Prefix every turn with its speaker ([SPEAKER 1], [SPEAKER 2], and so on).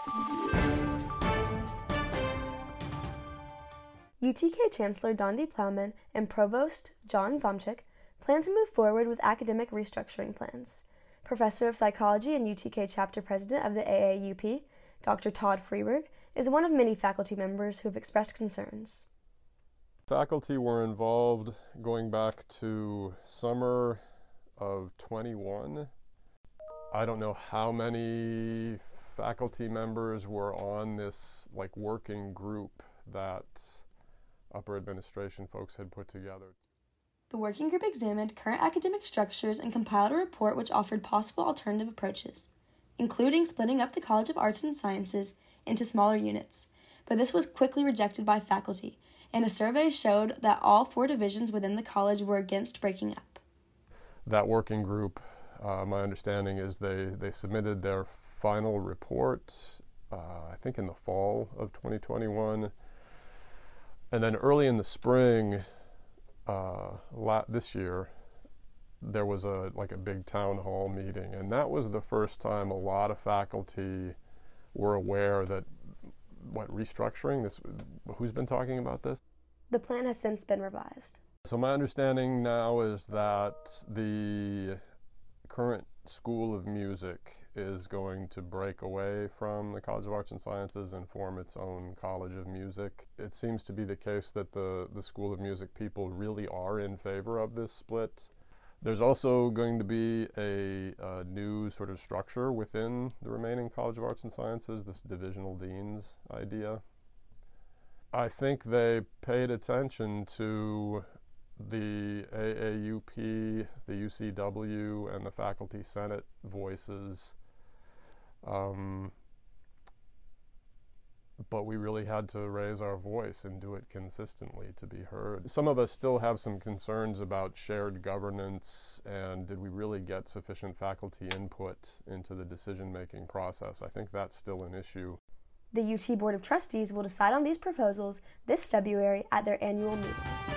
[SPEAKER 1] UTK Chancellor Dondi Plowman and Provost John Zomchik plan to move forward with academic restructuring plans. Professor of Psychology and UTK Chapter President of the AAUP, Dr. Todd Freeberg, is one of many faculty members who have expressed concerns.
[SPEAKER 2] Faculty were involved going back to summer of 21. I don't know how many faculty members were on this working group that upper administration folks had put together.
[SPEAKER 1] The working group examined current academic structures and compiled a report which offered possible alternative approaches, including splitting up the College of Arts and Sciences into smaller units, but this was quickly rejected by faculty, and a survey showed that all 4 divisions within the college were against breaking up.
[SPEAKER 2] That working group, my understanding is they submitted their final report, I think in the fall of 2021, and then early in the spring this year, there was a big town hall meeting, and that was the first time a lot of faculty were aware that restructuring this. Who's been talking about this?
[SPEAKER 1] The plan has since been revised.
[SPEAKER 2] So my understanding now is that the current School of Music is going to break away from the College of Arts and Sciences and form its own College of Music. It seems to be the case that the School of Music people really are in favor of this split. There's also going to be a new sort of structure within the remaining College of Arts and Sciences, this divisional deans idea. I think they paid attention to the AAUP, the UCW, and the Faculty Senate voices, but we really had to raise our voice and do it consistently to be heard. Some of us still have some concerns about shared governance and did we really get sufficient faculty input into the decision-making process. I think that's still an issue.
[SPEAKER 1] The UT Board of Trustees will decide on these proposals this February at their annual meeting.